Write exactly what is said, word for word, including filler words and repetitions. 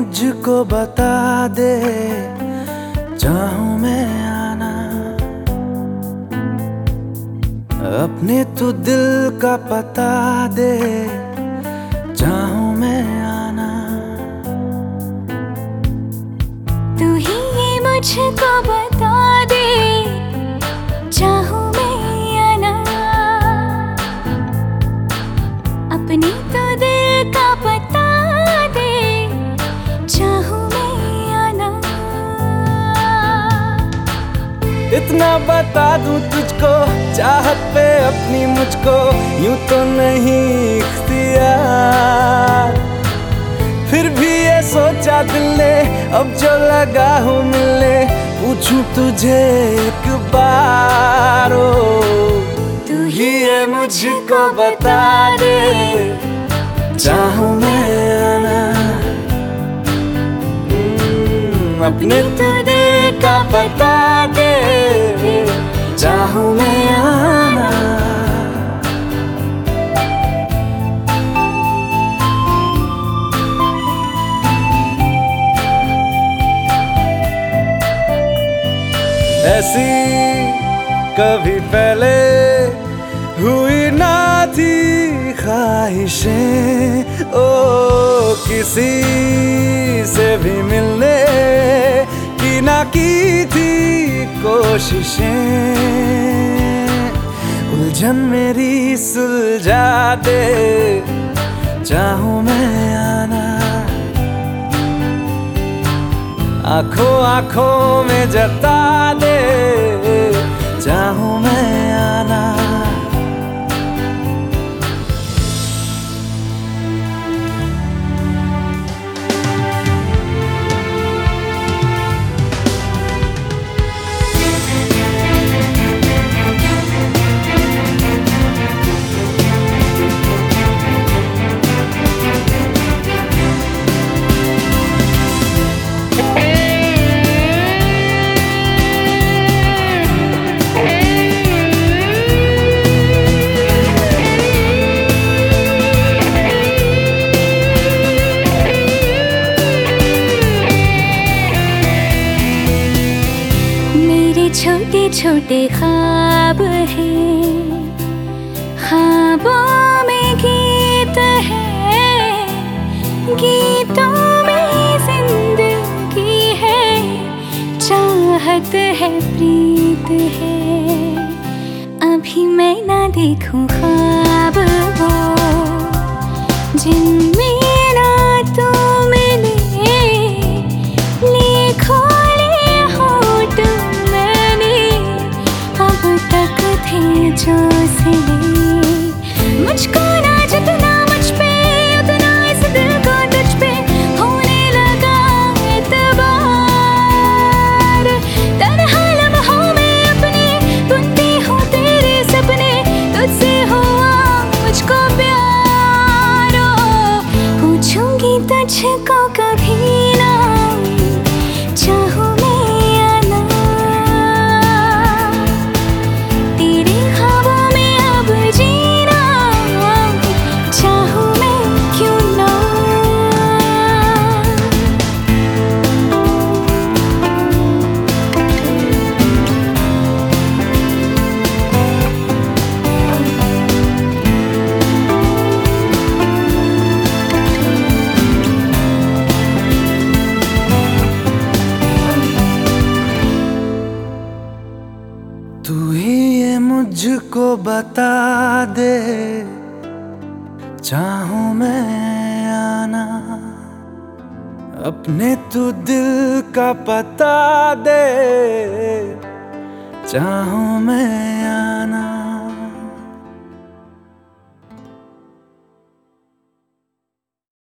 मुझको बता दे, चाहूं मैं आना। अपने तू दिल का पता दे, चाहूं मैं आना। तू ही ये मुझको बता दे, चाहूं मैं आना। अपने तो दिल का पता दे, चाहूं मैं आना। इतना बता दूं तुझको, चाहत पे अपनी मुझको यूं तो नहीं इख्तियार। फिर भी ये सोचा दिल ने, अब जो लगा हूँ मिलने, पूछूं तुझे एक बार। ओ तू ही ये मुझको बता दे, चाहूं मैं आना। हम्म, अपने तो दिल का पता दे, चाहूं मैं आना। ऐसी कभी पहले हुई ना थी ख्वाहिशें, ओ किसी से भी मिलने की ना की थी कोशिशें। उलझन मेरी सुलझा दे, चाहूं मैं आना। आंखों आंखों में जता दे, चाहूं मैं आना। छोटे छोटे ख्वाब हैं, ख्वाबों में गीत है, गीतों में जिंदगी है, चाहत है, प्रीत है। अभी मैं ना देखूं ख्वाब वो, जिनमें ना तू मिले, लिखो जो सिले। मुझको ना जितना मुझ पे, उतना इस दिल को तुझ पे होने लगा एतबार। तन्हा लम्हों में अपने बुनती हूँ तेरे सपने, तुझसे हुआ मुझको प्यार। पूछूंगी तुझको कभी ना, चाहूं तू ही ये मुझको बता दे, चाहूं मैं आना। अपने तू दिल का पता दे, चाहूं मैं आना।